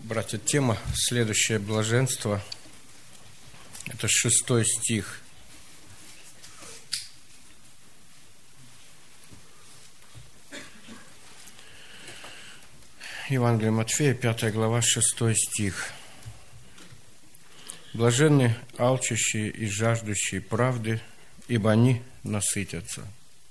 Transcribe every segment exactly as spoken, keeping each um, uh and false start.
Братья, тема «Следующее блаженство» – это шестой стих. Евангелие Матфея, пятая глава, шестой стих. «Блаженны алчущие и жаждущие правды, ибо они насытятся».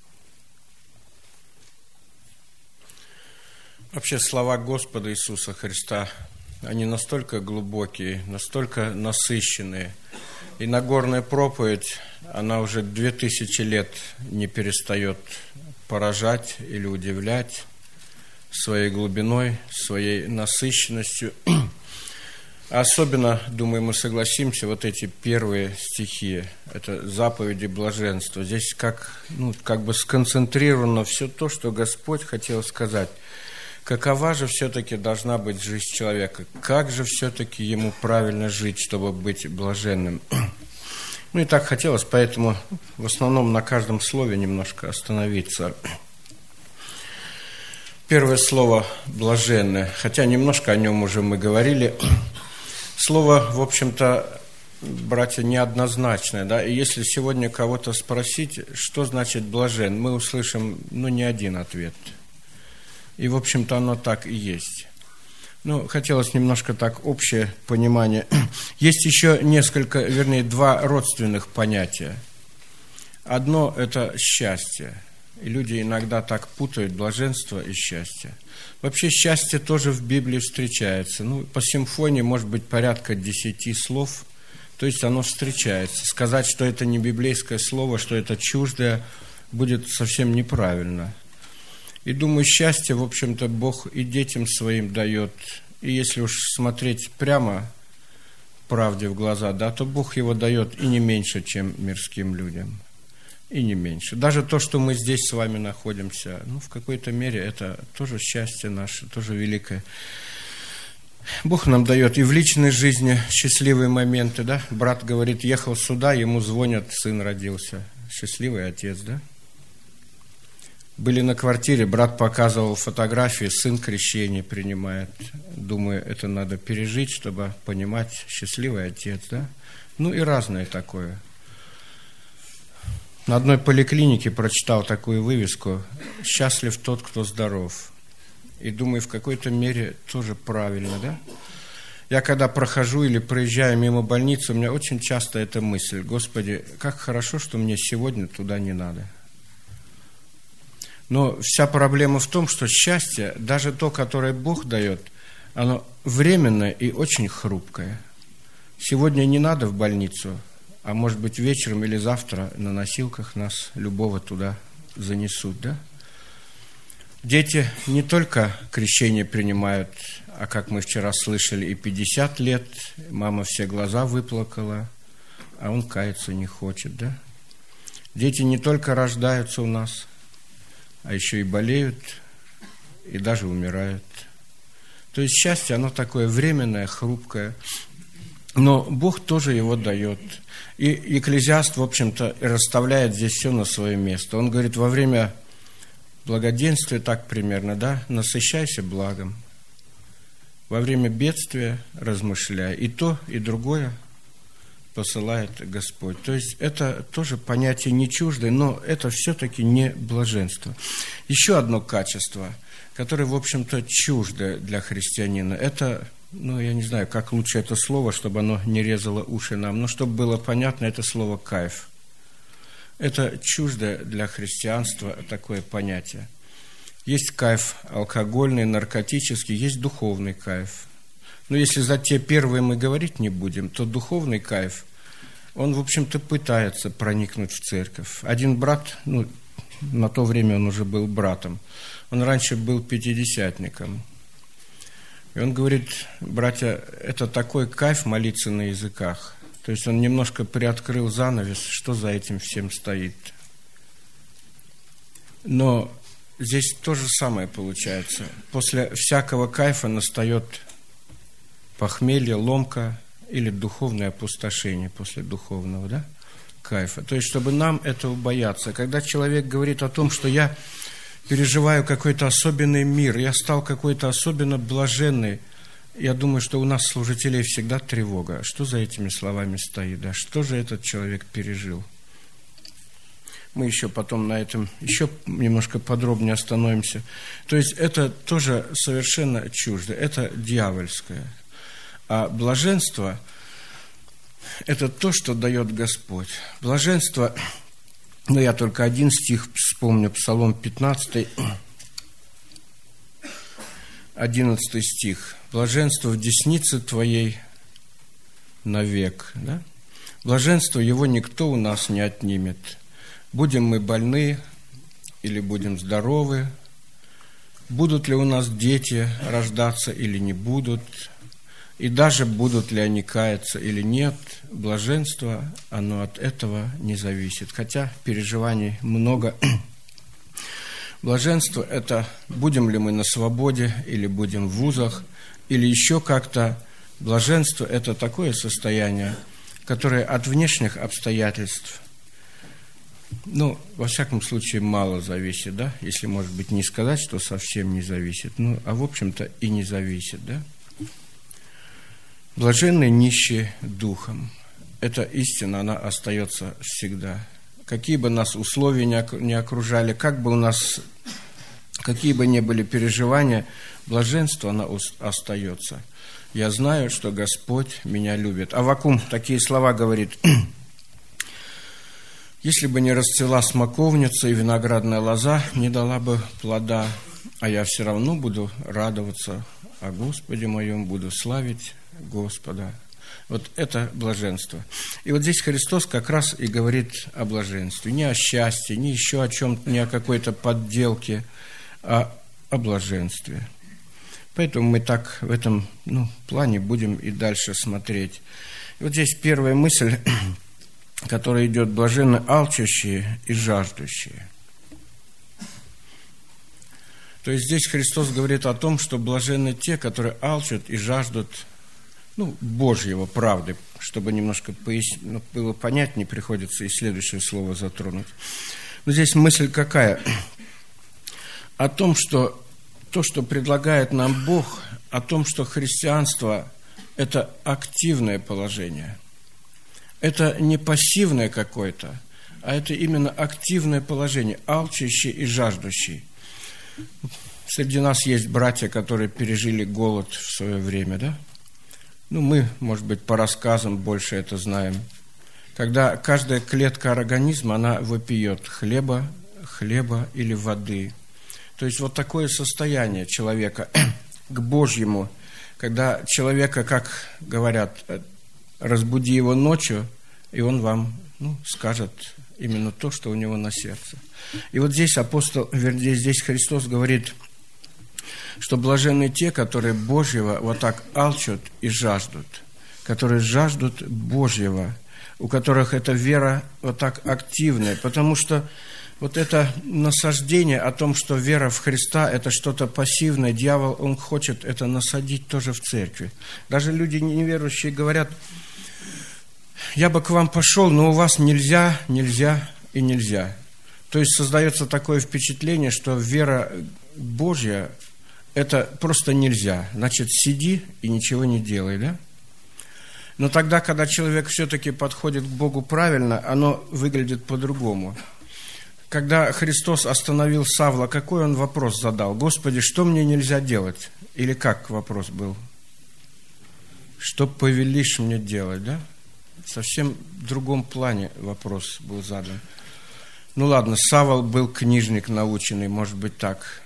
Вообще, слова Господа Иисуса Христа, они настолько глубокие, настолько насыщенные. И Нагорная проповедь, она уже две тысячи лет не перестает поражать или удивлять своей глубиной, своей насыщенностью. Особенно, думаю, мы согласимся, вот эти первые стихи, это заповеди блаженства. Здесь как, ну, как бы сконцентрировано все то, что Господь хотел сказать. Какова же все-таки должна быть жизнь человека? Как же все-таки ему правильно жить, чтобы быть блаженным? Ну и так хотелось, поэтому в основном на каждом слове немножко остановиться. Первое слово «блаженное», хотя немножко о нем уже мы говорили. Слово, в общем-то, братья, неоднозначное, да, и если сегодня кого-то спросить, что значит «блажен», мы услышим, ну, не один ответ. И, в общем-то, оно так и есть. Ну, хотелось немножко так общее понимание. Есть еще несколько, вернее, два родственных понятия. Одно – это счастье. И люди иногда так путают блаженство и счастье. Вообще счастье тоже в Библии встречается. Ну, по симфонии может быть порядка десяти слов, то есть оно встречается. Сказать, что это не библейское слово, что это чуждое, будет совсем неправильно. И думаю, счастье, в общем-то, Бог и детям своим дает. И если уж смотреть прямо правде в глаза, да, то Бог его дает и не меньше, чем мирским людям. И не меньше. Даже то, что мы здесь с вами находимся, ну, в какой-то мере это тоже счастье наше, тоже великое. Бог нам дает и в личной жизни счастливые моменты, да. Брат говорит, ехал сюда, ему звонят, сын родился. Счастливый отец, да. Были на квартире, брат показывал фотографии, сын крещение принимает. Думаю, это надо пережить, чтобы понимать, счастливый отец, да? Ну и разное такое. На одной поликлинике прочитал такую вывеску «Счастлив тот, кто здоров». И думаю, в какой-то мере тоже правильно, да? Я когда прохожу или проезжаю мимо больницы, у меня очень часто эта мысль: Господи, как хорошо, что мне сегодня туда не надо. Но вся проблема в том, что счастье, даже то, которое Бог дает, оно временное и очень хрупкое. Сегодня не надо в больницу, а может быть вечером или завтра на носилках нас любого туда занесут, да? Дети не только крещение принимают, а как мы вчера слышали, и пятьдесят лет, мама все глаза выплакала, а он каяться не хочет, да? Дети не только рождаются у нас, а еще и болеют, и даже умирают. То есть счастье, оно такое временное, хрупкое, но Бог тоже его дает. И Екклезиаст, в общем-то, расставляет здесь все на свое место. Он говорит, во время благоденствия, так примерно, да, насыщайся благом. Во время бедствия размышляй. И то, и другое посылает Господь. То есть это тоже понятие не чуждое, но это все-таки не блаженство. Еще одно качество, которое, в общем-то, чуждое для христианина, это, ну, я не знаю, как лучше это слово, чтобы оно не резало уши нам, но чтобы было понятно, это слово «кайф». Это чуждое для христианства такое понятие. Есть кайф алкогольный, наркотический, есть духовный кайф. Но если за те первые мы говорить не будем, то духовный кайф, он, в общем-то, пытается проникнуть в церковь. Один брат, ну, на то время он уже был братом, он раньше был пятидесятником. И он говорит, братья, это такой кайф молиться на языках. То есть он немножко приоткрыл занавес, что за этим всем стоит. Но здесь то же самое получается. После всякого кайфа настает похмелье, ломка или духовное опустошение после духовного, да, кайфа. То есть, чтобы нам этого бояться. Когда человек говорит о том, что я переживаю какой-то особенный мир, я стал какой-то особенно блаженный, я думаю, что у нас, служителей, всегда тревога. Что за этими словами стоит? Да? Что же этот человек пережил? Мы еще потом на этом еще немножко подробнее остановимся. То есть это тоже совершенно чуждо, это дьявольское. А блаженство – это то, что дает Господь. Блаженство, ну я только один стих вспомню, Псалом пятнадцатый, одиннадцатый стих. «Блаженство в деснице Твоей навек». Да? Блаженство его никто у нас не отнимет. Будем мы больны или будем здоровы, будут ли у нас дети рождаться или не будут, и даже будут ли они каяться или нет, блаженство, оно от этого не зависит. Хотя переживаний много. Блаженство – это будем ли мы на свободе или будем в вузах, или еще как-то. Блаженство – это такое состояние, которое от внешних обстоятельств, ну, во всяком случае, мало зависит, да, если, может быть, не сказать, что совсем не зависит, ну, а в общем-то и не зависит, да. Блаженны нищие духом. Эта истина, она остается всегда. Какие бы нас условия не окружали, как бы у нас, какие бы ни были переживания, блаженство, оно остается. Я знаю, что Господь меня любит. Аввакум такие слова говорит: «Если бы не расцвела смоковница и виноградная лоза не дала бы плода, а я все равно буду радоваться о Господе моем, буду славить Господа». Вот это блаженство. И вот здесь Христос как раз и говорит о блаженстве. Не о счастье, не еще о чем-то, не о какой-то подделке, а о блаженстве. Поэтому мы так в этом ну, плане будем и дальше смотреть. И вот здесь первая мысль, которая идет: блаженны алчущие и жаждущие. То есть здесь Христос говорит о том, что блаженны те, которые алчут и жаждут ну, Божьего, правды. Чтобы немножко пояс... ну, было понятнее, приходится и следующее слово затронуть. Но здесь мысль какая? О том, что то, что предлагает нам Бог, о том, что христианство – это активное положение. Это не пассивное какое-то, а это именно активное положение, алчущий и жаждущий. Среди нас есть братья, которые пережили голод в свое время, да? Ну, мы, может быть, по рассказам больше это знаем. Когда каждая клетка организма, она вопиет хлеба, хлеба или воды. То есть вот такое состояние человека к Божьему, когда человека, как говорят, разбуди его ночью, и он вам ну, скажет именно то, что у него на сердце. И вот здесь апостол, вернее, здесь Христос говорит, что блаженны те, которые Божьего вот так алчут и жаждут, которые жаждут Божьего, у которых эта вера вот так активная, потому что вот это насаждение о том, что вера в Христа – это что-то пассивное, дьявол, он хочет это насадить тоже в церкви. Даже люди неверующие говорят: я бы к вам пошел, но у вас нельзя, нельзя и нельзя. То есть создается такое впечатление, что вера Божья – это просто нельзя. Значит, сиди и ничего не делай, да? Но тогда, когда человек все-таки подходит к Богу правильно, оно выглядит по-другому. Когда Христос остановил Савла, какой он вопрос задал? Господи, что мне нельзя делать? Или как вопрос был? Что повелишь мне делать, да? Совсем в другом плане вопрос был задан. Ну ладно, Савл был книжник наученный, может быть так.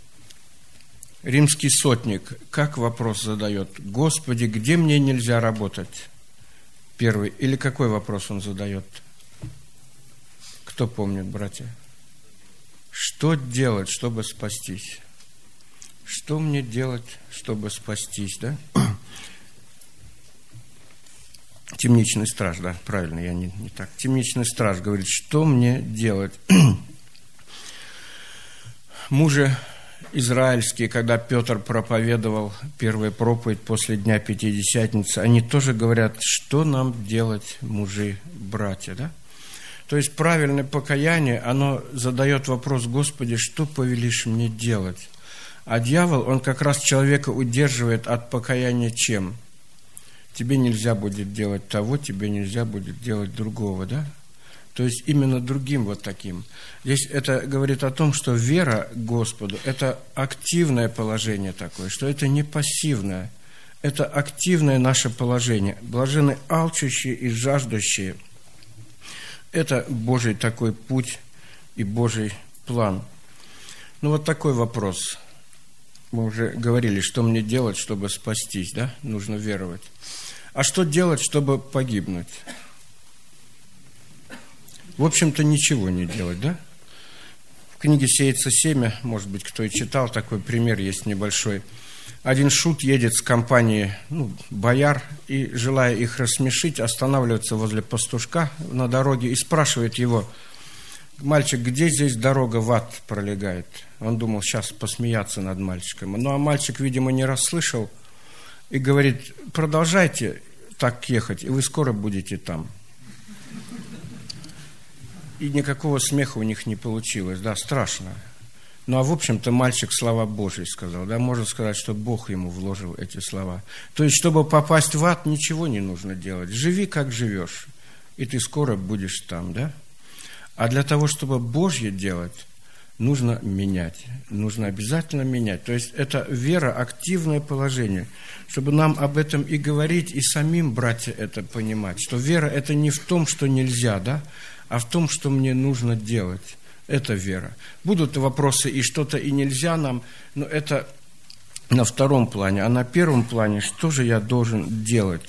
Римский сотник, как вопрос задает? Господи, где мне нельзя работать? Первый. Или какой вопрос он задает? Кто помнит, братья? Что делать, чтобы спастись? Что мне делать, чтобы спастись, да? Темничный страж, да, правильно, я не, не так. Темничный страж говорит, что мне делать? Мужи израильские, когда Петр проповедовал первую проповедь после Дня Пятидесятницы, они тоже говорят, что нам делать, мужи, братья, да? То есть правильное покаяние, оно задает вопрос: Господи, что повелишь мне делать? А дьявол, он как раз человека удерживает от покаяния чем? Тебе нельзя будет делать того, тебе нельзя будет делать другого, да? То есть именно другим вот таким. Здесь это говорит о том, что вера к Господу – это активное положение такое, что это не пассивное, это активное наше положение. Блаженны алчущие и жаждущие. Это Божий такой путь и Божий план. Ну вот такой вопрос. Мы уже говорили, что мне делать, чтобы спастись, да? Нужно веровать. А что делать, чтобы погибнуть? В общем-то, ничего не делать, да? В книге «Сеется семя», может быть, кто и читал, такой пример есть небольшой. Один шут едет с компанией, ну, бояр, и, желая их рассмешить, останавливается возле пастушка на дороге и спрашивает его: «Мальчик, где здесь дорога в ад пролегает?» Он думал сейчас посмеяться над мальчиком. Ну, а мальчик, видимо, не расслышал и говорит: «Продолжайте так ехать, и вы скоро будете там». И никакого смеха у них не получилось, да, страшно. Ну, а в общем-то мальчик слова Божьи сказал, да, можно сказать, что Бог ему вложил эти слова. То есть, чтобы попасть в ад, ничего не нужно делать. Живи, как живешь, и ты скоро будешь там, да. А для того, чтобы Божье делать, нужно менять, нужно обязательно менять. То есть, это вера, активное положение, чтобы нам об этом и говорить, и самим, братья, это понимать, что вера – это не в том, что нельзя, да, а в том, что мне нужно делать. Это вера. Будут вопросы, и что-то и нельзя нам, но это на втором плане. А на первом плане, что же я должен делать?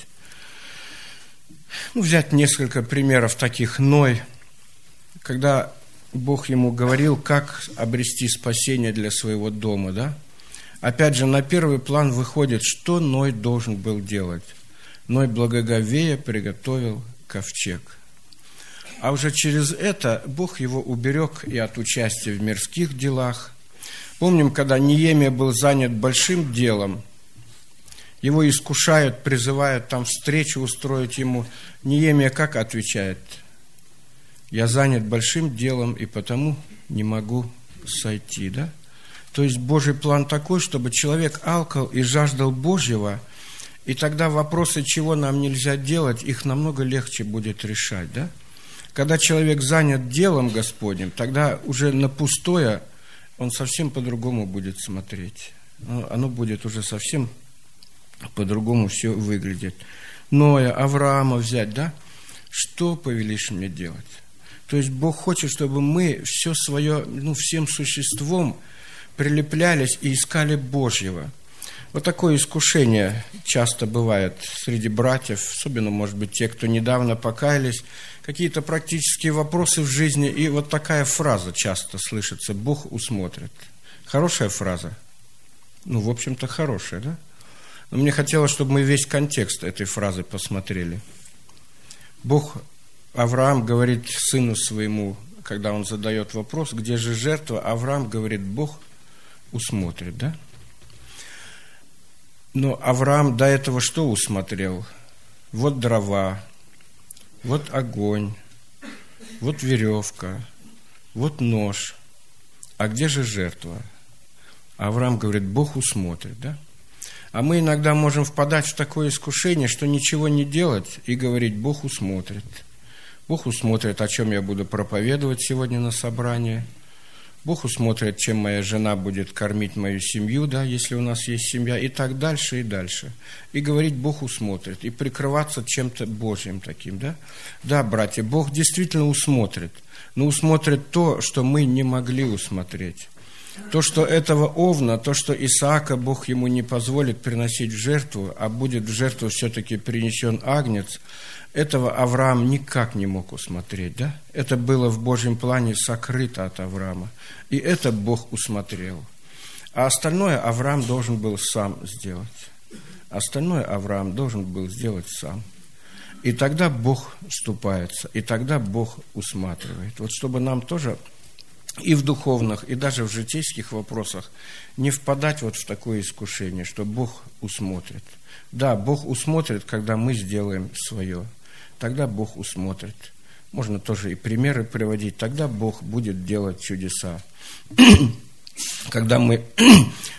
Ну, взять несколько примеров таких. Ной, когда Бог ему говорил, как обрести спасение для своего дома, да? Опять же, на первый план выходит, что Ной должен был делать. Ной благоговея приготовил ковчег. А уже через это Бог его уберег и от участия в мирских делах. Помним, когда Неемия был занят большим делом, его искушают, призывают там встречу устроить ему. Неемия как отвечает? Я занят большим делом, и потому не могу сойти, да? То есть Божий план такой, чтобы человек алкал и жаждал Божьего, и тогда вопросы, чего нам нельзя делать, их намного легче будет решать, да? Когда человек занят делом Господним, тогда уже на пустое он совсем по-другому будет смотреть. Оно будет уже совсем по-другому все выглядеть. Ноя, Авраама взять, да? Что повелишь мне делать? То есть Бог хочет, чтобы мы все свое, ну, всем существом прилеплялись и искали Божьего. Вот такое искушение часто бывает среди братьев, особенно, может быть, те, кто недавно покаялись, какие-то практические вопросы в жизни, и вот такая фраза часто слышится: «Бог усмотрит». Хорошая фраза? Ну, в общем-то, хорошая, да? Но мне хотелось, чтобы мы весь контекст этой фразы посмотрели. Бог, Авраам говорит сыну своему, когда он задает вопрос, где же жертва, Авраам говорит: Бог усмотрит, да? Но Авраам до этого что усмотрел? Вот дрова, вот огонь, вот веревка, вот нож. А где же жертва? Авраам говорит: Бог усмотрит, да? А мы иногда можем впадать в такое искушение, что ничего не делать и говорить: Бог усмотрит. Бог усмотрит, о чем я буду проповедовать сегодня на собрании. Бог усмотрит, чем моя жена будет кормить мою семью, да, если у нас есть семья, и так дальше, и дальше. И говорить: Бог усмотрит, и прикрываться чем-то Божьим таким, да. Да, братья, Бог действительно усмотрит, но усмотрит то, что мы не могли усмотреть. То, что этого овна, то, что Исаака Бог ему не позволит приносить в жертву, а будет в жертву все-таки принесен агнец, этого Авраам никак не мог усмотреть, да? Это было в Божьем плане сокрыто от Авраама, и это Бог усмотрел. А остальное Авраам должен был сам сделать. Остальное Авраам должен был сделать сам. И тогда Бог вступается, и тогда Бог усматривает. Вот чтобы нам тоже и в духовных, и даже в житейских вопросах не впадать вот в такое искушение, что Бог усмотрит. Да, Бог усмотрит, когда мы сделаем свое. Тогда Бог усмотрит. Можно тоже и примеры приводить. Тогда Бог будет делать чудеса. Когда мы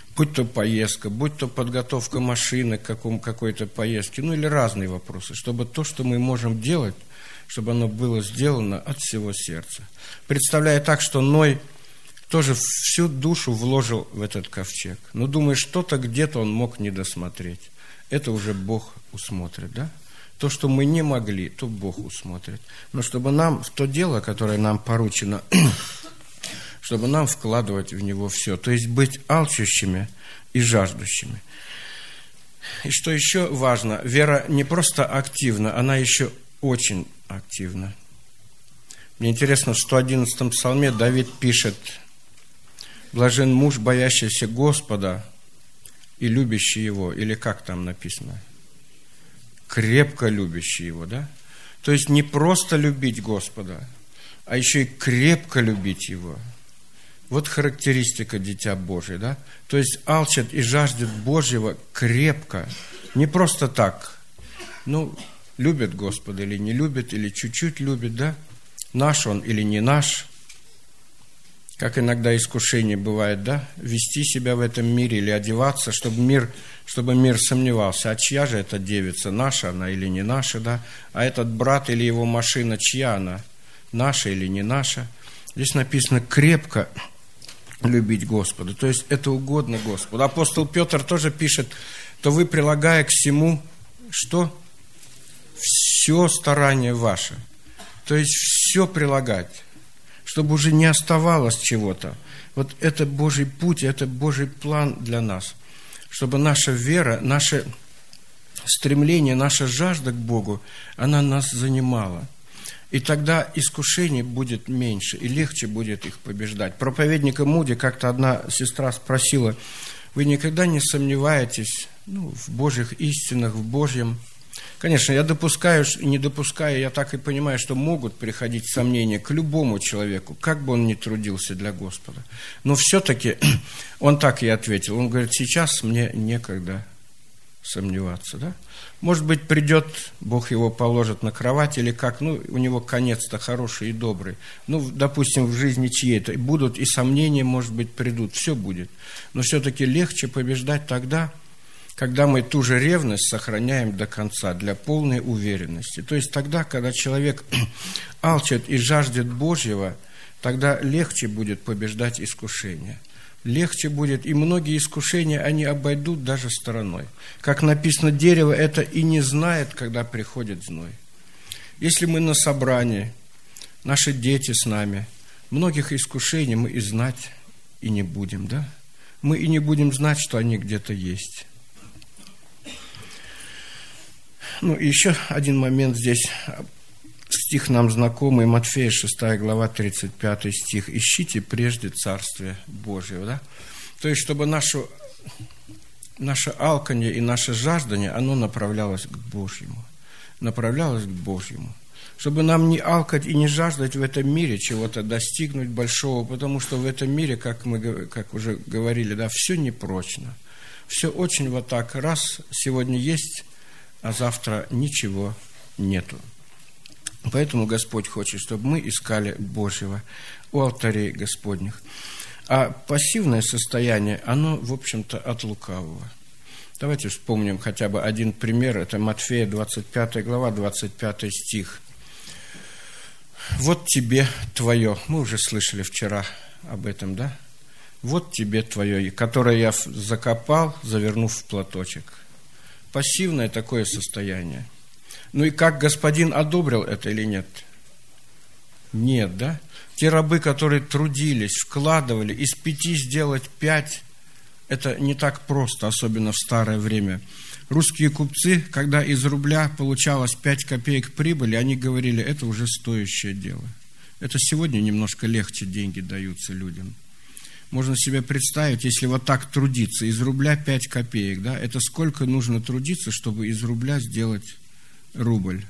Будь то поездка, будь то подготовка машины к какому, какой-то поездке, ну или разные вопросы, чтобы то, что мы можем делать, чтобы оно было сделано от всего сердца. Представляя так, что Ной тоже всю душу вложил в этот ковчег. Но думаю, что-то где-то он мог не досмотреть. Это уже Бог усмотрит, да? То, что мы не могли, то Бог усмотрит. Но чтобы нам в то дело, которое нам поручено, чтобы нам вкладывать в него все, то есть быть алчущими и жаждущими. И что еще важно, вера не просто активна, она еще очень активна. Мне интересно, в сто одиннадцатом псалме Давид пишет: «Блажен муж, боящийся Господа и любящий Его», или как там написано? Крепко любящий Его, да? То есть не просто любить Господа, а еще и крепко любить Его. Вот характеристика Дитя Божие, да? То есть алчат и жаждет Божьего крепко, не просто так. Ну, любит Господа или не любит, или чуть-чуть любит, да? Наш он или не наш. Как иногда искушение бывает, да? Вести себя в этом мире или одеваться, чтобы мир, чтобы мир сомневался, а чья же эта девица, наша она или не наша, да? А этот брат или его машина, чья она, наша или не наша? Здесь написано крепко любить Господа, то есть это угодно Господу. Апостол Петр тоже пишет, то вы, прилагая к всему, что? Все старание ваше. То есть все прилагать, чтобы уже не оставалось чего-то. Вот это Божий путь, это Божий план для нас. Чтобы наша вера, наше стремление, наша жажда к Богу, она нас занимала. И тогда искушений будет меньше, и легче будет их побеждать. Проповедника Муди как-то одна сестра спросила: вы никогда не сомневаетесь ну, в Божьих истинах, в Божьем? Конечно, я допускаю, не допускаю, я так и понимаю, что могут приходить сомнения к любому человеку, как бы он ни трудился для Господа. Но все-таки он так и ответил. Он говорит: сейчас мне некогда сомневаться, да? Может быть, придет, Бог его положит на кровать или как, ну, у него конец-то хороший и добрый. Ну, допустим, в жизни чьей-то будут и сомнения, может быть, придут, все будет. Но все-таки легче побеждать тогда, когда мы ту же ревность сохраняем до конца, для полной уверенности. То есть тогда, когда человек алчит и жаждет Божьего, тогда легче будет побеждать искушение. Легче будет, и многие искушения, они обойдут даже стороной. Как написано, дерево это и не знает, когда приходит зной. Если мы на собрании, наши дети с нами, многих искушений мы и знать и не будем, да? Мы и не будем знать, что они где-то есть. Ну, и еще один момент здесь. Стих нам знакомый, Матфея шестая глава, тридцать пятый стих. «Ищите прежде Царствие Божие». Да? То есть, чтобы наше, наше алканье и наше жаждание, оно направлялось к Божьему. Направлялось к Божьему. Чтобы нам не алкать и не жаждать в этом мире чего-то достигнуть большого, потому что в этом мире, как мы как уже говорили, да, все непрочно. Все очень вот так, раз сегодня есть, а завтра ничего нету. Поэтому Господь хочет, чтобы мы искали Божьего у алтарей Господних. А пассивное состояние, оно, в общем-то, от лукавого. Давайте вспомним хотя бы один пример. Это Матфея двадцать пятая глава, двадцать пятый стих. «Вот тебе твое». Мы уже слышали вчера об этом, да? «Вот тебе твое, которое я закопал, завернув в платочек». Пассивное такое состояние. Ну и как Господин одобрил это или нет? Нет, да? Те рабы, которые трудились, вкладывали, из пяти сделать пять, это не так просто, особенно в старое время. Русские купцы, когда из рубля получалось пять копеек прибыли, они говорили, это уже стоящее дело. Это сегодня немножко легче деньги даются людям. Можно себе представить, если вот так трудиться, из рубля пять копеек, да, это сколько нужно трудиться, чтобы из рубля сделать рубль.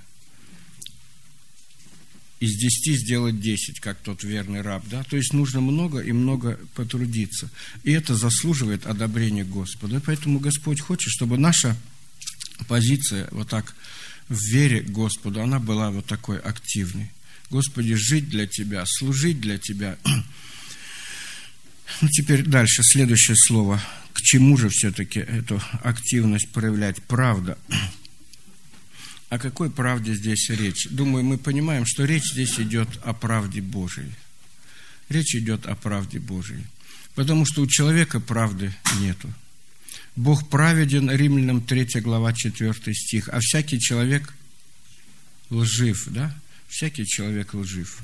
Из десяти сделать десять, как тот верный раб, да, то есть нужно много и много потрудиться. И это заслуживает одобрения Господа. Поэтому Господь хочет, чтобы наша позиция вот так в вере к Господу, она была вот такой активной. Господи, жить для Тебя, служить для Тебя. Ну, теперь дальше, следующее слово. К чему же все-таки эту активность проявлять? Правда. О какой правде здесь речь? Думаю, мы понимаем, что речь здесь идет о правде Божией. Речь идет о правде Божией. Потому что у человека правды нету. Бог праведен, Римлянам третья глава, четвёртый стих, а всякий человек лжив, да? Всякий человек лжив.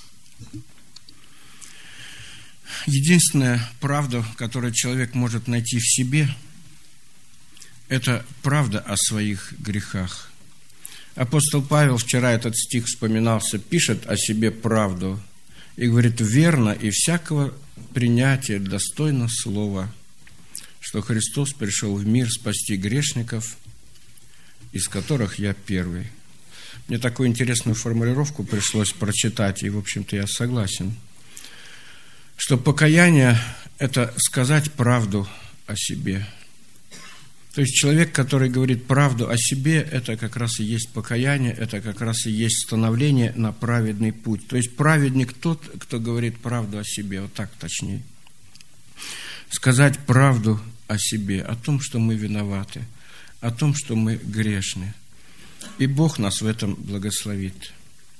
Единственная правда, которую человек может найти в себе, это правда о своих грехах. Апостол Павел, вчера этот стих вспоминался, пишет о себе правду и говорит: верно и всякого принятия достойно слова, что Христос пришел в мир спасти грешников, из которых я первый. Мне такую интересную формулировку пришлось прочитать, и, в общем-то, я согласен, что покаяние – это сказать правду о себе. То есть человек, который говорит правду о себе, это как раз и есть покаяние, это как раз и есть становление на праведный путь. То есть праведник тот, кто говорит правду о себе, вот так точнее. Сказать правду о себе, о том, что мы виноваты, о том, что мы грешны. И Бог нас в этом благословит.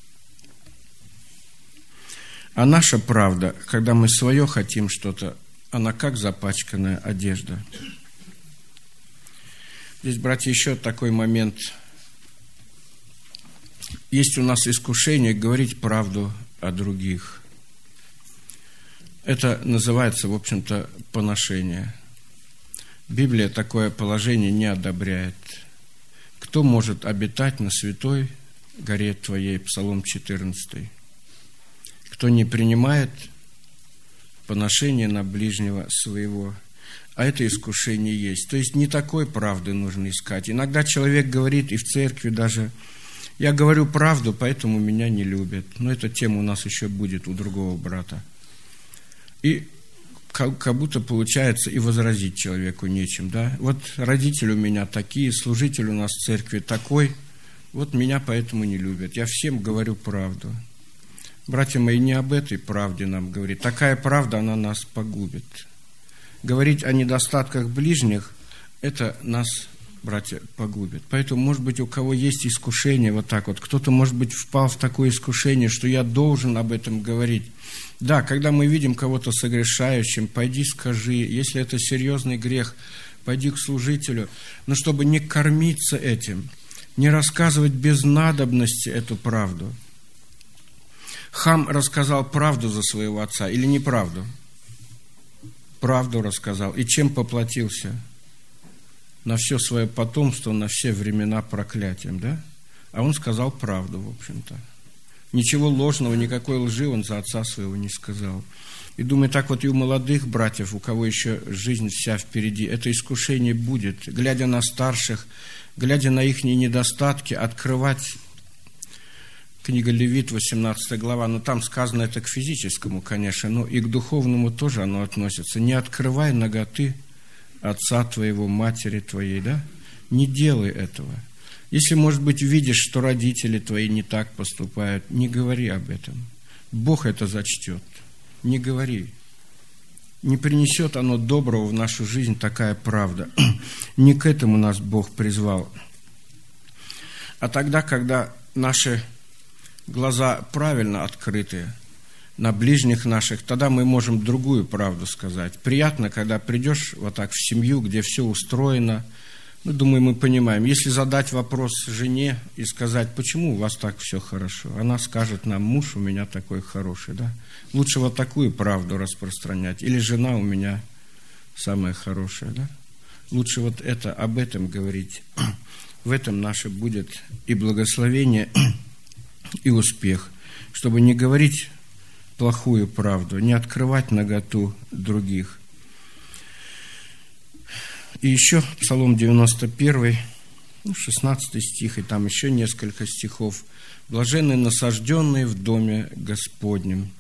А наша правда, когда мы свое хотим что-то, она как запачканная одежда. Здесь, братья, еще такой момент. Есть у нас искушение говорить правду о других. Это называется, в общем-то, поношение. Библия такое положение не одобряет. Кто может обитать на святой горе твоей? Псалом четырнадцатый. Кто не принимает поношение на ближнего своего. А это искушение есть. То есть не такой правды нужно искать. Иногда человек говорит, и в церкви даже: я говорю правду, поэтому меня не любят. Но эта тема у нас еще будет у другого брата. И как будто получается и возразить человеку нечем. Да? Вот родители у меня такие, служитель у нас в церкви такой, вот меня поэтому не любят. Я всем говорю правду. Братья мои, не об этой правде нам говорит. Такая правда, она нас погубит. Говорить о недостатках ближних, это нас, братья, погубит. Поэтому, может быть, у кого есть искушение вот так вот, кто-то, может быть, впал в такое искушение, что я должен об этом говорить. Да, когда мы видим кого-то согрешающим, пойди скажи, если это серьезный грех, пойди к служителю, но чтобы не кормиться этим, не рассказывать без надобности эту правду. Хам рассказал правду за своего отца или неправду? Правду рассказал. И чем поплатился? На все свое потомство, на все времена проклятием, да? А он сказал правду, в общем-то. Ничего ложного, никакой лжи он за отца своего не сказал. И думаю, так вот и у молодых братьев, у кого еще жизнь вся впереди, это искушение будет, глядя на старших, глядя на их недостатки, открывать. Книга Левит, восемнадцатая глава, но там сказано это к физическому, конечно, но и к духовному тоже оно относится. Не открывай наготы отца твоего, матери твоей, да? Не делай этого. Если, может быть, видишь, что родители твои не так поступают, не говори об этом. Бог это зачтет. Не говори. Не принесет оно доброго в нашу жизнь такая правда. Не к этому нас Бог призвал. А тогда, когда наши глаза правильно открыты на ближних наших, тогда мы можем другую правду сказать. Приятно, когда придешь вот так в семью, где все устроено. Ну, думаю, мы понимаем. Если задать вопрос жене и сказать, почему у вас так все хорошо, она скажет нам: муж у меня такой хороший, да? Лучше вот такую правду распространять. Или жена у меня самая хорошая, да? Лучше вот это, об этом говорить. В этом наше будет и благословение, и успех, чтобы не говорить плохую правду, не открывать наготу других. И еще Псалом девяносто первый, ну, шестнадцатый стих, и там еще несколько стихов. «Блаженны насажденные в доме Господнем,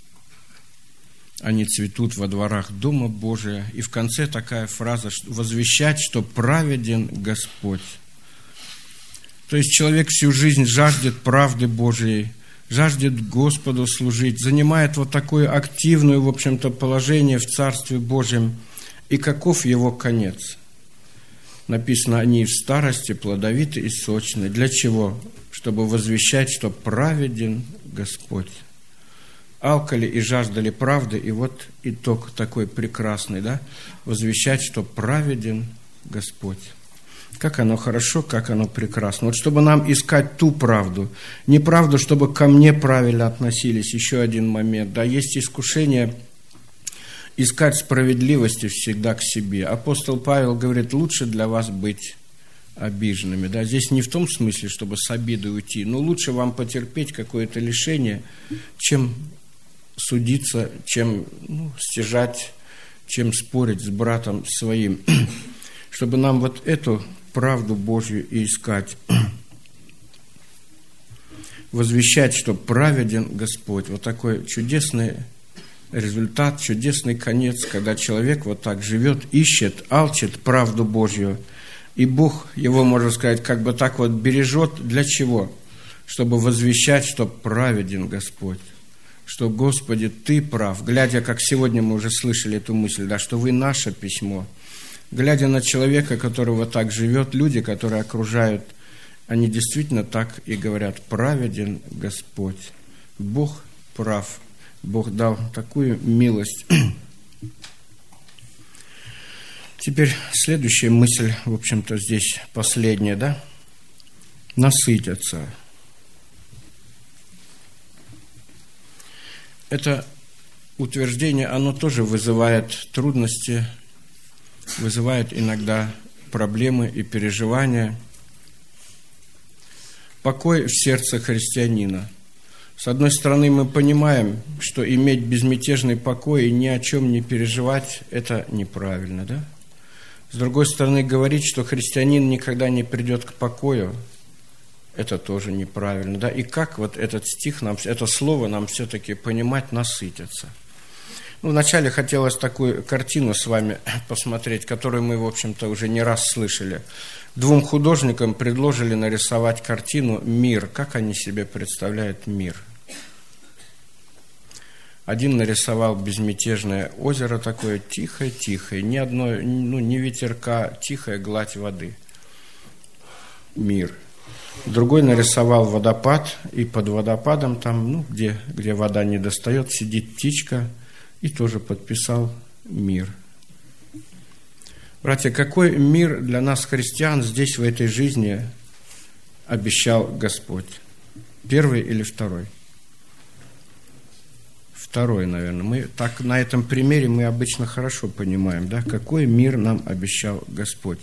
они цветут во дворах Дома Божия». И в конце такая фраза: «возвещать, что праведен Господь». То есть человек всю жизнь жаждет правды Божией, жаждет Господу служить, занимает вот такое активное, в общем-то, положение в Царстве Божьем. И каков его конец? Написано, они в старости плодовиты и сочны. Для чего? Чтобы возвещать, что праведен Господь. Алкали и жаждали правды, и вот итог такой прекрасный, да? Возвещать, что праведен Господь. Как оно хорошо, как оно прекрасно. Вот чтобы нам искать ту правду, не правду, чтобы ко мне правильно относились, еще один момент, да, есть искушение искать справедливости всегда к себе. Апостол Павел говорит, лучше для вас быть обиженными, да, здесь не в том смысле, чтобы с обидой уйти, но лучше вам потерпеть какое-то лишение, чем судиться, чем ну, стяжать, чем спорить с братом своим, чтобы нам вот эту правду Божью и искать, возвещать, что праведен Господь. Вот такой чудесный результат, чудесный конец, когда человек вот так живет, ищет, алчит правду Божью, и Бог его, можно сказать, как бы так вот бережет. Для чего? Чтобы возвещать, что праведен Господь, что, Господи, Ты прав, глядя, как сегодня мы уже слышали эту мысль, да, что Вы наше письмо. Глядя на человека, которого так живет, люди, которые окружают, они действительно так и говорят, праведен Господь. Бог прав. Бог дал такую милость. Теперь следующая мысль, в общем-то, здесь последняя, да? Насытятся. Это утверждение, оно тоже вызывает трудности, вызывает иногда проблемы и переживания. Покой в сердце христианина. С одной стороны, мы понимаем, что иметь безмятежный покой и ни о чем не переживать – это неправильно, да? С другой стороны, говорить, что христианин никогда не придет к покою – это тоже неправильно, да? И как вот этот стих, нам, это слово нам все-таки понимать, насытиться? Ну, вначале хотелось такую картину с вами посмотреть, которую мы, в общем-то, уже не раз слышали. Двум художникам предложили нарисовать картину «Мир». Как они себе представляют мир? Один нарисовал безмятежное озеро такое, тихое-тихое, ни одной, ну, ни ветерка, тихая гладь воды. Мир. Другой нарисовал водопад, и под водопадом там, ну, где, где вода не достает, сидит птичка, и тоже подписал «Мир». Братья, какой мир для нас, христиан, здесь, в этой жизни обещал Господь? Первый или второй? Второй, наверное. Мы так на этом примере мы обычно хорошо понимаем, да, какой мир нам обещал Господь.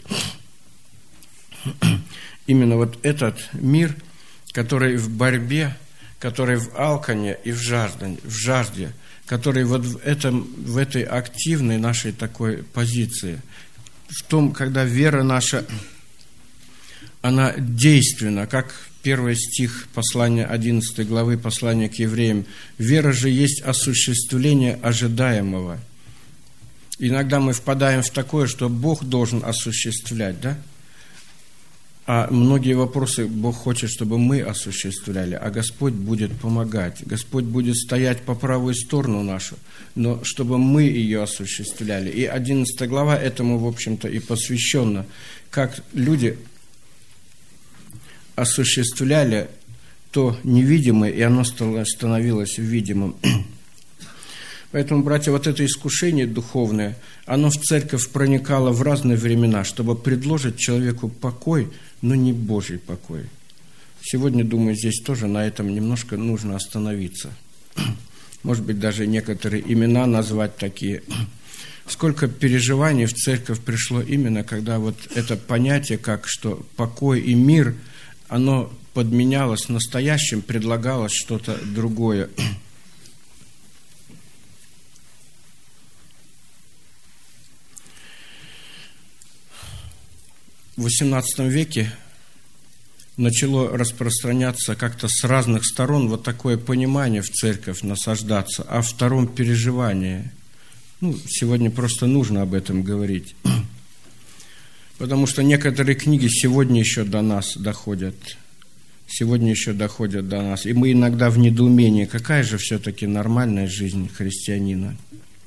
Именно вот этот мир, который в борьбе, который в алкане и в жажде, в жажде, который вот в, этом, в этой активной нашей такой позиции, в том, когда вера наша, она действенна, как первый стих послания одиннадцатой главы послания к евреям. Вера же есть осуществление ожидаемого. Иногда мы впадаем в такое, что Бог должен осуществлять, да? А многие вопросы Бог хочет, чтобы мы осуществляли, а Господь будет помогать. Господь будет стоять по правую сторону нашу, но чтобы мы ее осуществляли. И одиннадцатая глава этому, в общем-то, и посвящена, как люди осуществляли то невидимое, и оно становилось видимым. Поэтому, братья, вот это искушение духовное, оно в церковь проникало в разные времена, чтобы предложить человеку покой, но не Божий покой. Сегодня, думаю, здесь тоже на этом немножко нужно остановиться. Может быть, даже некоторые имена назвать такие. Сколько переживаний в церковь пришло именно, когда вот это понятие, как что покой и мир, оно подменялось настоящим, предлагалось что-то другое. В восемнадцатом веке начало распространяться как-то с разных сторон вот такое понимание в церковь насаждаться о втором переживании. Ну, сегодня просто нужно об этом говорить. Потому что некоторые книги сегодня еще до нас доходят. сегодня еще доходят до нас. И мы иногда в недоумении, какая же все-таки нормальная жизнь христианина.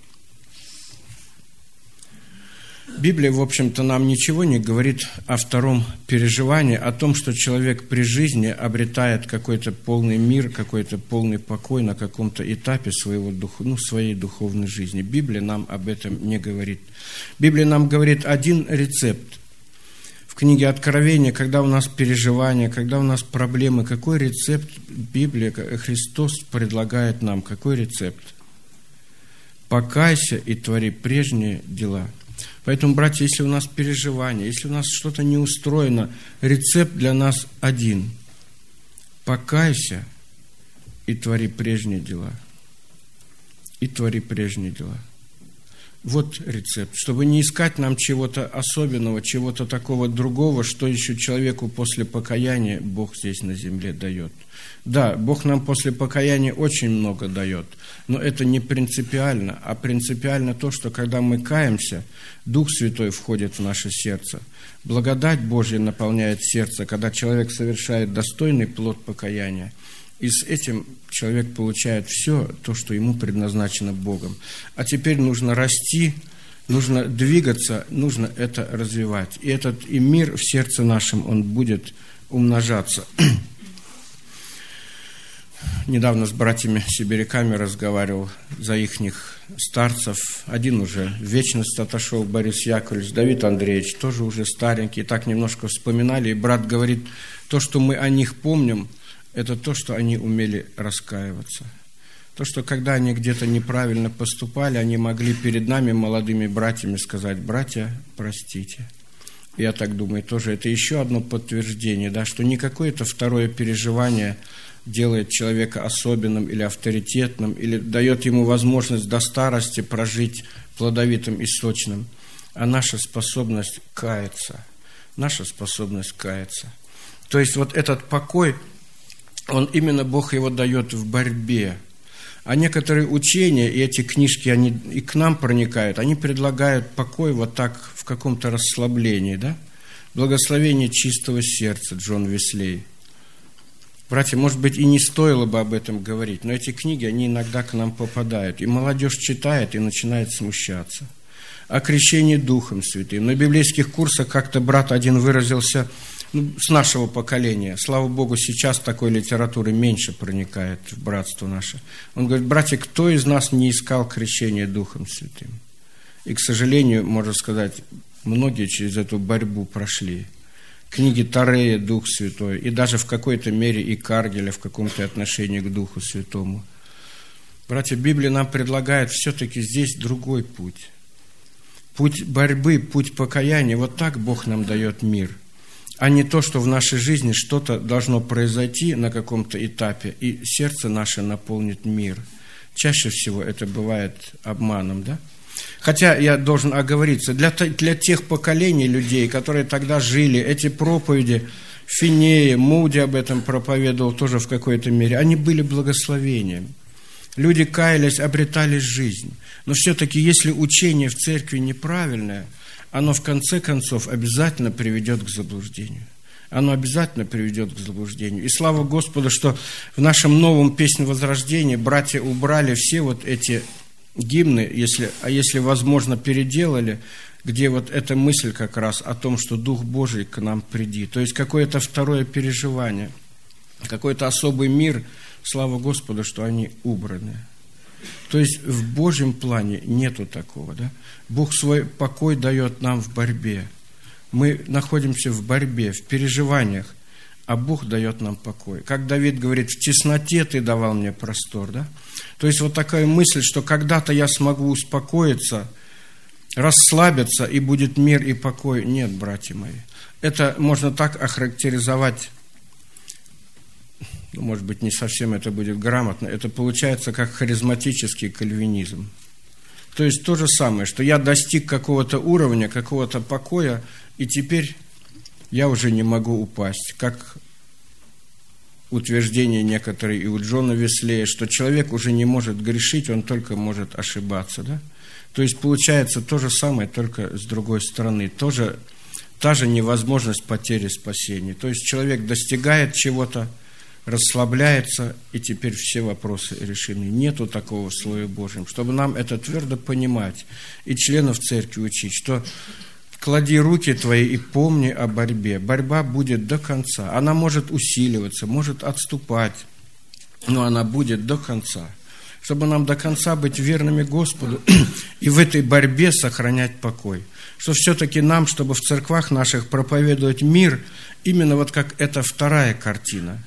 Библия, в общем-то, нам ничего не говорит о втором переживании, о том, что человек при жизни обретает какой-то полный мир, какой-то полный покой на каком-то этапе своего дух, ну, своей духовной жизни. Библия нам об этом не говорит. Библия нам говорит один рецепт. В книге Откровения, когда у нас переживания, когда у нас проблемы, какой рецепт Библия, Христос предлагает нам, какой рецепт? Покайся и твори прежние дела. Поэтому, братья, если у нас переживания, если у нас что-то не устроено, рецепт для нас один. Покайся и твори прежние дела. И твори прежние дела. Вот рецепт. Чтобы не искать нам чего-то особенного, чего-то такого другого, что еще человеку после покаяния Бог здесь на земле дает. Да, Бог нам после покаяния очень много дает, но это не принципиально, а принципиально то, что когда мы каемся, Дух Святой входит в наше сердце. Благодать Божья наполняет сердце, когда человек совершает достойный плод покаяния. И с этим человек получает все то, что ему предназначено Богом. А теперь нужно расти, нужно двигаться, нужно это развивать. И этот и мир в сердце нашем, он будет умножаться. Недавно с братьями-сибиряками разговаривал за ихних старцев. Один уже в вечность отошел, Борис Яковлевич, Давид Андреевич, тоже уже старенький. Так немножко вспоминали. И брат говорит, то, что мы о них помним, это то, что они умели раскаиваться. То, что когда они где-то неправильно поступали, они могли перед нами, молодыми братьями, сказать: братья, простите. Я так думаю, тоже это еще одно подтверждение, да, что не какое-то второе переживание делает человека особенным или авторитетным, или дает ему возможность до старости прожить плодовитым и сочным, а наша способность каяться. Наша способность каяться. То есть вот этот покой, он именно Бог его дает в борьбе. А некоторые учения, и эти книжки, они и к нам проникают, они предлагают покой вот так в каком-то расслаблении, да? Благословение чистого сердца, Джон Веслей. Братья, может быть, и не стоило бы об этом говорить, но эти книги, они иногда к нам попадают. И молодежь читает и начинает смущаться. О крещении Духом Святым. На библейских курсах как-то брат один выразился, ну, с нашего поколения. Слава Богу, сейчас такой литературы меньше проникает в братство наше. Он говорит: братья, кто из нас не искал крещение Духом Святым? И, к сожалению, можно сказать, многие через эту борьбу прошли. Книги Тарея, Дух Святой, и даже в какой-то мере и Каргеля в каком-то отношении к Духу Святому. Братья, Библия нам предлагает все-таки здесь другой путь. Путь борьбы, путь покаяния. Вот так Бог нам дает мир. А не то, что в нашей жизни что-то должно произойти на каком-то этапе, и сердце наше наполнит мир. Чаще всего это бывает обманом, да? Хотя я должен оговориться, для, для тех поколений людей, которые тогда жили, эти проповеди, Финея, Муди об этом проповедовал тоже в какой-то мере, они были благословением. Люди каялись, обретали жизнь. Но все-таки, если учение в церкви неправильное, оно в конце концов обязательно приведет к заблуждению. Оно обязательно приведет к заблуждению. И слава Господу, что в нашем новом «Песнь возрождения» братья убрали все вот эти гимны, если, а если возможно, переделали, где вот эта мысль как раз о том, что Дух Божий к нам приди. То есть какое-то второе переживание, какой-то особый мир, слава Господу, что они убраны. То есть в Божьем плане нету такого, да? Бог свой покой дает нам в борьбе. Мы находимся в борьбе, в переживаниях, а Бог дает нам покой. Как Давид говорит: в тесноте ты давал мне простор, да? То есть вот такая мысль, что когда-то я смогу успокоиться, расслабиться, и будет мир и покой. Нет, братья мои. Это можно так охарактеризовать, ну, может быть, не совсем это будет грамотно, это получается как харизматический кальвинизм. То есть то же самое, что я достиг какого-то уровня, какого-то покоя, и теперь я уже не могу упасть. Как утверждение некоторые и у Джона Веслея, что человек уже не может грешить, он только может ошибаться. Да? То есть получается то же самое, только с другой стороны. Тоже та же невозможность потери спасения. То есть человек достигает чего-то, расслабляется, и теперь все вопросы решены. Нету такого в Слове Божьем. Чтобы нам это твердо понимать и членов церкви учить, что клади руки твои и помни о борьбе. Борьба будет до конца. Она может усиливаться, может отступать, но она будет до конца. Чтобы нам до конца быть верными Господу и в этой борьбе сохранять покой. Что все-таки нам, чтобы в церквах наших проповедовать мир, именно вот как эта вторая картина.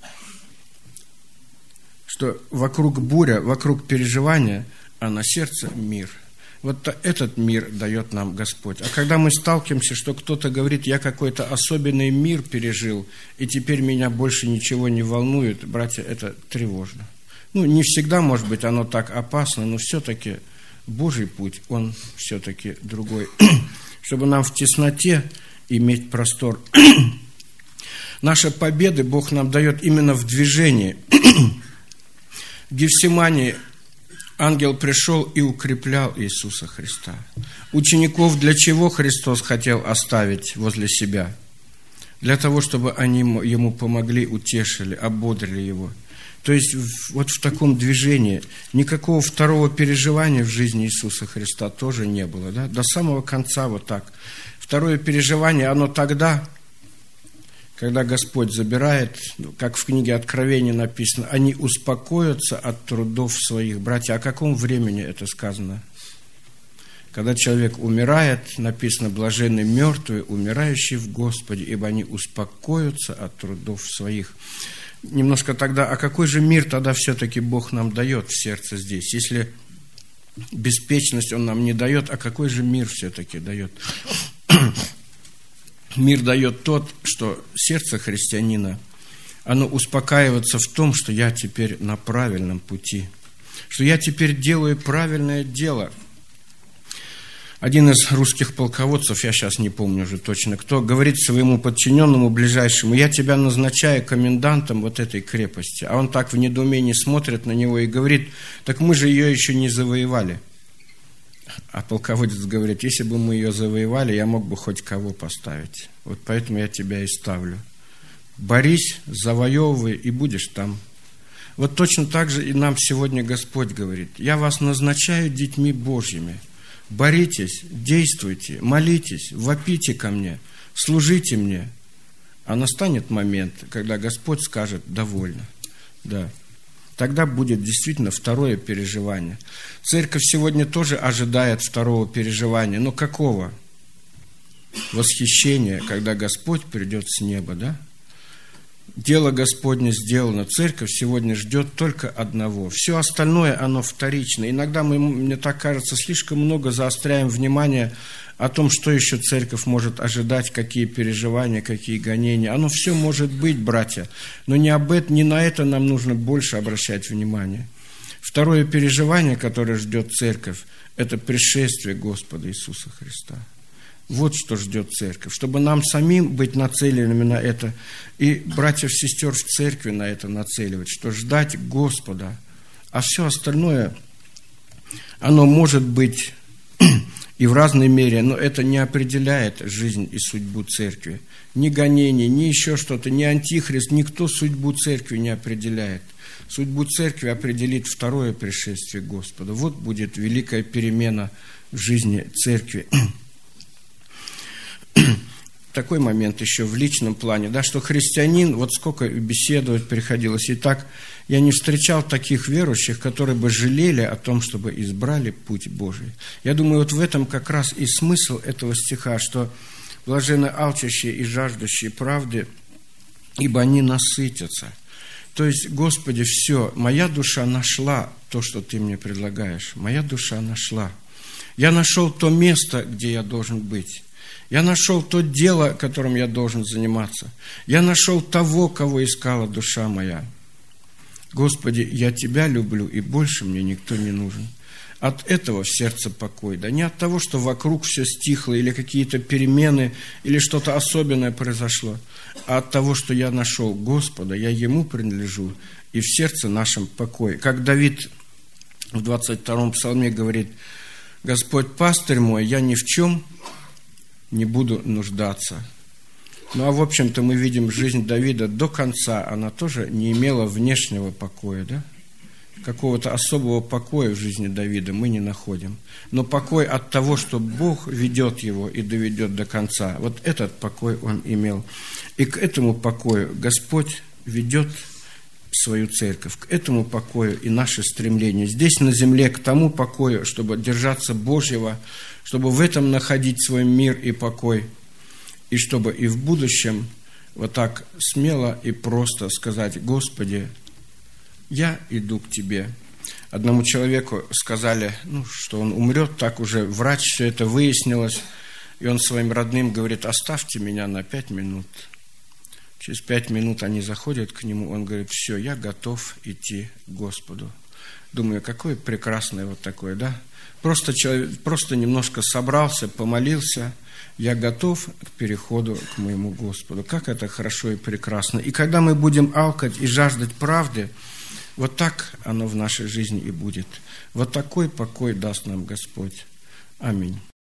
Что вокруг буря, вокруг переживания, а на сердце мир. Вот этот мир дает нам Господь. А когда мы сталкиваемся, что кто-то говорит, я какой-то особенный мир пережил, и теперь меня больше ничего не волнует, братья, это тревожно. Ну, не всегда, может быть, оно так опасно, но все-таки Божий путь, он все-таки другой. Чтобы нам в тесноте иметь простор. Наши победы Бог нам дает именно в движении. В Гефсимании ангел пришел и укреплял Иисуса Христа. Учеников для чего Христос хотел оставить возле себя? Для того, чтобы они ему помогли, утешили, ободрили его. То есть вот в таком движении никакого второго переживания в жизни Иисуса Христа тоже не было. Да? До самого конца вот так. Второе переживание, оно тогда, когда Господь забирает, как в книге Откровения написано, они успокоятся от трудов своих. Братья, о каком времени это сказано? Когда человек умирает, написано, блаженны мертвые, умирающие в Господе, ибо они успокоятся от трудов своих. Немножко тогда, а какой же мир тогда все-таки Бог нам дает в сердце здесь? Если беспечность Он нам не дает, а какой же мир все-таки дает? Мир дает тот, что сердце христианина, оно успокаивается в том, что я теперь на правильном пути, что я теперь делаю правильное дело. Один из русских полководцев, я сейчас не помню уже точно кто, говорит своему подчиненному ближайшему, я тебя назначаю комендантом вот этой крепости. А он так в недоумении смотрит на него и говорит, так мы же ее еще не завоевали. А полководец говорит, если бы мы ее завоевали, я мог бы хоть кого поставить. Вот поэтому я тебя и ставлю. Борись, завоевывай, и будешь там. Вот точно так же и нам сегодня Господь говорит, я вас назначаю детьми Божьими. Боритесь, действуйте, молитесь, вопите ко мне, служите мне. А настанет момент, когда Господь скажет «довольно». Да. Тогда будет действительно второе переживание. Церковь сегодня тоже ожидает второго переживания. Но какого? Восхищения, когда Господь придет с неба, да? Дело Господне сделано. Церковь сегодня ждет только одного. Все остальное, оно вторично. Иногда мы, мне так кажется, слишком много заостряем внимание о том, что еще церковь может ожидать, какие переживания, какие гонения. Оно все может быть, братья, но не об этом, не на это нам нужно больше обращать внимание. Второе переживание, которое ждет церковь, это пришествие Господа Иисуса Христа. Вот что ждет церковь, чтобы нам самим быть нацеленными на это, и братьев, сестер в церкви на это нацеливать, что ждать Господа, а все остальное, оно может быть и в разной мере, но это не определяет жизнь и судьбу церкви. Ни гонение, ни еще что-то, ни антихрист, никто судьбу церкви не определяет. Судьбу церкви определит второе пришествие Господа. Вот будет великая перемена в жизни церкви. Такой момент еще в личном плане, да, что христианин, вот сколько беседовать приходилось, и так я не встречал таких верующих, которые бы жалели о том, чтобы избрали путь Божий. Я думаю, вот в этом как раз и смысл этого стиха, что блаженны алчащие и жаждущие правды, ибо они насытятся. То есть, Господи, все, моя душа нашла то, что Ты мне предлагаешь, моя душа нашла. Я нашел то место, где я должен быть. Я нашел то дело, которым я должен заниматься. Я нашел того, кого искала душа моя. Господи, я Тебя люблю, и больше мне никто не нужен. От этого в сердце покой. Да не от того, что вокруг все стихло, или какие-то перемены, или что-то особенное произошло, а от того, что я нашел Господа, я Ему принадлежу, и в сердце нашем покой. Как Давид в двадцать втором псалме говорит, «Господь пастырь мой, я ни в чем не буду нуждаться. Ну, а в общем-то мы видим жизнь Давида до конца, она тоже не имела внешнего покоя, да? Какого-то особого покоя в жизни Давида мы не находим. Но покой от того, что Бог ведет его и доведет до конца, вот этот покой он имел. И к этому покою Господь ведет свою церковь, к этому покою и наше стремление. Здесь на земле к тому покою, чтобы держаться Божьего, чтобы в этом находить свой мир и покой, и чтобы и в будущем вот так смело и просто сказать: Господи, я иду к Тебе. Одному человеку сказали, ну, что он умрет, так уже врач все это выяснилось, и он своим родным говорит: оставьте меня на пять минут. Через пять минут они заходят к нему, он говорит: все, я готов идти к Господу. Думаю, какое прекрасное вот такое, да? Просто человек, просто немножко собрался, помолился, я готов к переходу к моему Господу. Как это хорошо и прекрасно. И когда мы будем алкать и жаждать правды, вот так оно в нашей жизни и будет. Вот такой покой даст нам Господь. Аминь.